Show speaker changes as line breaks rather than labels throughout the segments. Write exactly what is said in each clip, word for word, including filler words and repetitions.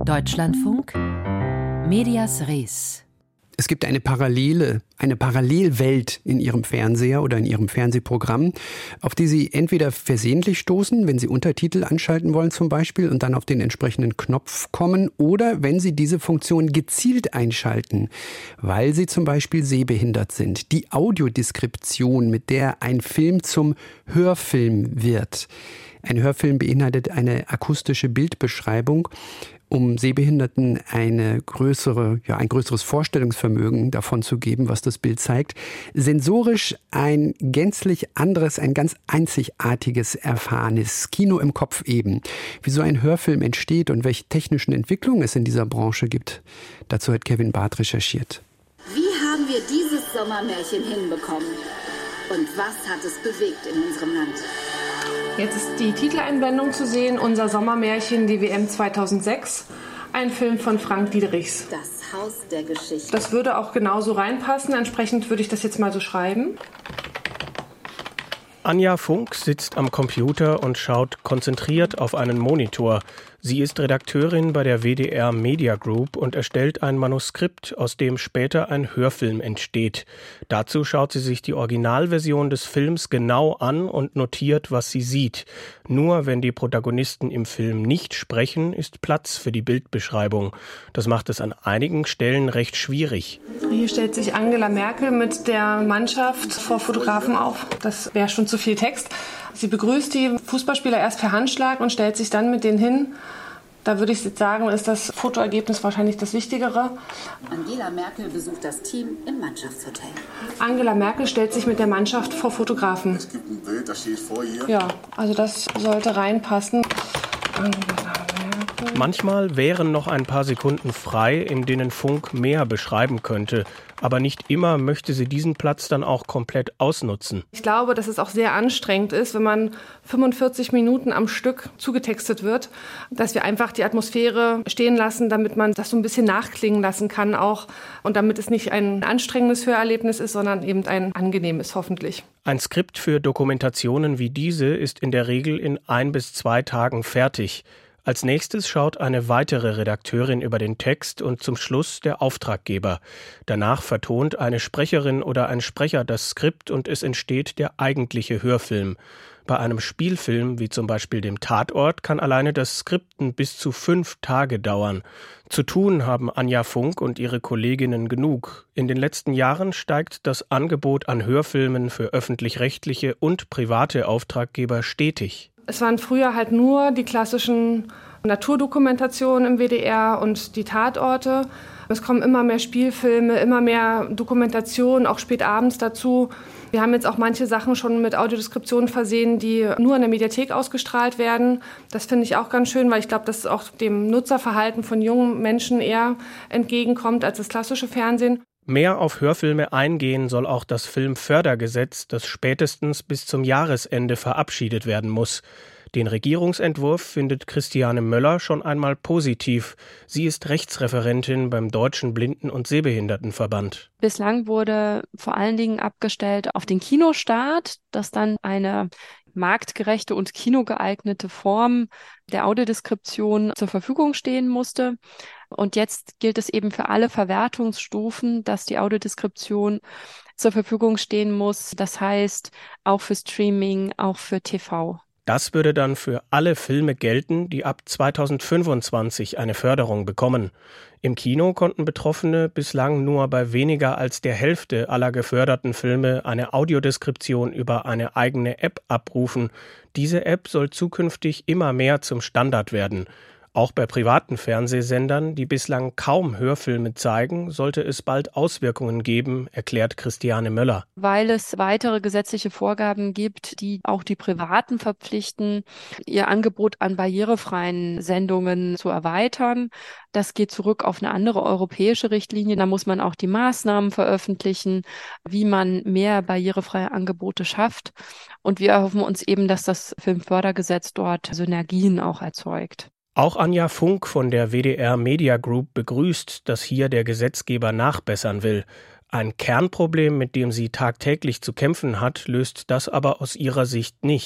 Deutschlandfunk Medias Res.
Es gibt eine Parallele, eine Parallelwelt in Ihrem Fernseher oder in Ihrem Fernsehprogramm, auf die Sie entweder versehentlich stoßen, wenn Sie Untertitel anschalten wollen zum Beispiel und dann auf den entsprechenden Knopf kommen, oder wenn Sie diese Funktion gezielt einschalten, weil Sie zum Beispiel sehbehindert sind. Die Audiodeskription, mit der ein Film zum Hörfilm wird. Ein Hörfilm beinhaltet eine akustische Bildbeschreibung, um Sehbehinderten eine größere, ja, ein größeres Vorstellungsvermögen davon zu geben, was das Bild zeigt. Sensorisch ein gänzlich anderes, ein ganz einzigartiges Erfahrnis. Kino im Kopf eben. Wie so ein Hörfilm entsteht und welche technischen Entwicklungen es in dieser Branche gibt, dazu hat Kevin Barth recherchiert.
Wie haben wir dieses Sommermärchen hinbekommen? Und was hat es bewegt in unserem Land?
Jetzt ist die Titeleinblendung zu sehen, unser Sommermärchen, die W M zweitausendsechs, ein Film von Frank Diederichs.
Das Haus der Geschichte.
Das würde auch genauso reinpassen, entsprechend würde ich das jetzt mal so schreiben.
Anja Funk sitzt am Computer und schaut konzentriert auf einen Monitor. Sie ist Redakteurin bei der W D R Media Group und erstellt ein Manuskript, aus dem später ein Hörfilm entsteht. Dazu schaut sie sich die Originalversion des Films genau an und notiert, was sie sieht. Nur wenn die Protagonisten im Film nicht sprechen, ist Platz für die Bildbeschreibung. Das macht es an einigen Stellen recht schwierig.
Hier stellt sich Angela Merkel mit der Mannschaft vor Fotografen auf. Das wäre schon zu viel Text. Sie begrüßt die Fußballspieler erst per Handschlag und stellt sich dann mit denen hin. Da würde ich jetzt sagen, ist das Fotoergebnis wahrscheinlich das Wichtigere.
Angela Merkel besucht das Team im Mannschaftshotel.
Angela Merkel stellt sich mit der Mannschaft vor Fotografen.
Es gibt ein Bild, das steht vor ihr.
Ja, also das sollte reinpassen.
Manchmal wären noch ein paar Sekunden frei, in denen Funk mehr beschreiben könnte. Aber nicht immer möchte sie diesen Platz dann auch komplett ausnutzen.
Ich glaube, dass es auch sehr anstrengend ist, wenn man fünfundvierzig Minuten am Stück zugetextet wird, dass wir einfach die Atmosphäre stehen lassen, damit man das so ein bisschen nachklingen lassen kann auch und damit es nicht ein anstrengendes Hörerlebnis ist, sondern eben ein angenehmes, hoffentlich.
Ein Skript für Dokumentationen wie diese ist in der Regel in ein bis zwei Tagen fertig. Als nächstes schaut eine weitere Redakteurin über den Text und zum Schluss der Auftraggeber. Danach vertont eine Sprecherin oder ein Sprecher das Skript und es entsteht der eigentliche Hörfilm. Bei einem Spielfilm, wie zum Beispiel dem Tatort, kann alleine das Skripten bis zu fünf Tage dauern. Zu tun haben Anja Funk und ihre Kolleginnen genug. In den letzten Jahren steigt das Angebot an Hörfilmen für öffentlich-rechtliche und private Auftraggeber stetig.
Es waren früher halt nur die klassischen Naturdokumentationen im W D R und die Tatorte. Es kommen immer mehr Spielfilme, immer mehr Dokumentationen, auch spät abends dazu. Wir haben jetzt auch manche Sachen schon mit Audiodeskriptionen versehen, die nur in der Mediathek ausgestrahlt werden. Das finde ich auch ganz schön, weil ich glaube, dass es auch dem Nutzerverhalten von jungen Menschen eher entgegenkommt als das klassische Fernsehen.
Mehr auf Hörfilme eingehen soll auch das Filmfördergesetz, das spätestens bis zum Jahresende verabschiedet werden muss. Den Regierungsentwurf findet Christiane Möller schon einmal positiv. Sie ist Rechtsreferentin beim Deutschen Blinden- und Sehbehindertenverband.
Bislang wurde vor allen Dingen abgestellt auf den Kinostart, dass dann eine marktgerechte und kinogeeignete Form der Audiodeskription zur Verfügung stehen musste. Und jetzt gilt es eben für alle Verwertungsstufen, dass die Audiodeskription zur Verfügung stehen muss. Das heißt, auch für Streaming, auch für T V.
Das würde dann für alle Filme gelten, die ab zweitausendfünfundzwanzig eine Förderung bekommen. Im Kino konnten Betroffene bislang nur bei weniger als der Hälfte aller geförderten Filme eine Audiodeskription über eine eigene App abrufen. Diese App soll zukünftig immer mehr zum Standard werden. Auch bei privaten Fernsehsendern, die bislang kaum Hörfilme zeigen, sollte es bald Auswirkungen geben, erklärt Christiane Möller.
Weil es weitere gesetzliche Vorgaben gibt, die auch die Privaten verpflichten, ihr Angebot an barrierefreien Sendungen zu erweitern. Das geht zurück auf eine andere europäische Richtlinie. Da muss man auch die Maßnahmen veröffentlichen, wie man mehr barrierefreie Angebote schafft. Und wir erhoffen uns eben, dass das Filmfördergesetz dort Synergien auch erzeugt.
Auch Anja Funk von der W D R Media Group begrüßt, dass hier der Gesetzgeber nachbessern will. Ein Kernproblem, mit dem sie tagtäglich zu kämpfen hat, löst das aber aus ihrer Sicht nicht.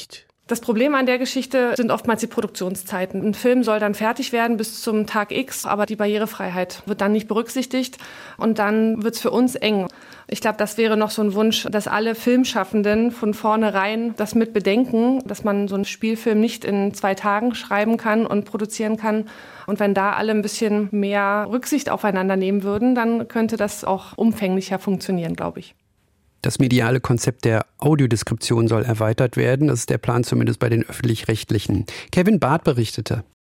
Das Problem an der Geschichte sind oftmals die Produktionszeiten. Ein Film soll dann fertig werden bis zum Tag X, aber die Barrierefreiheit wird dann nicht berücksichtigt und dann wird es für uns eng. Ich glaube, das wäre noch so ein Wunsch, dass alle Filmschaffenden von vornherein das mit bedenken, dass man so einen Spielfilm nicht in zwei Tagen schreiben kann und produzieren kann. Und wenn da alle ein bisschen mehr Rücksicht aufeinander nehmen würden, dann könnte das auch umfänglicher funktionieren, glaube ich.
Das mediale Konzept der Audiodeskription soll erweitert werden. Das ist der Plan zumindest bei den Öffentlich-Rechtlichen. Kevin Barth berichtete.